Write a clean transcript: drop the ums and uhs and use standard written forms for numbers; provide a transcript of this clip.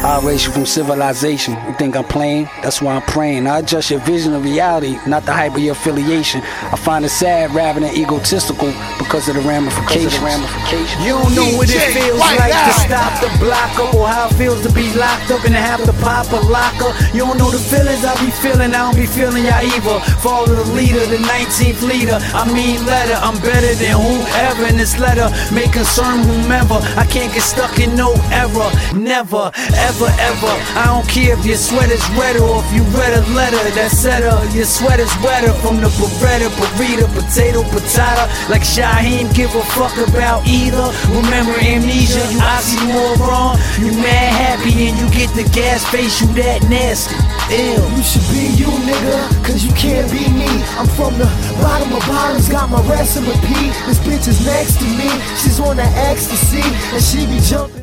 I erase you from civilization. You think I'm playing? That's why I'm praying. I adjust your vision of reality, not the hype of your affiliation. I find it sad rather than egotistical because of the ramifications. You don't know what it feels like to stop the block up, or how it feels to be locked up and to have to pop a locker. You don't know the feelings I be feeling, I don't be feeling y'all either. Follow the leader, the 19th leader. I mean letter, I'm better than whoever in this letter may concern whomever. I can't get stuck in no error, never, ever, ever. I don't care if your sweater's red or if you read a letter that said your sweater's wetter. From the Beretta, burrito, potato, patata. Like Shaheem, give a fuck about either. Remember amnesia, you oxymoron. You mad happy and you get the gas face, you that nasty. Ew. You should be you, nigga, cause you can't be me. I'm from the bottom of bottoms, got my recipe. This bitch is next to me, she's on that ecstasy, and she be jumping.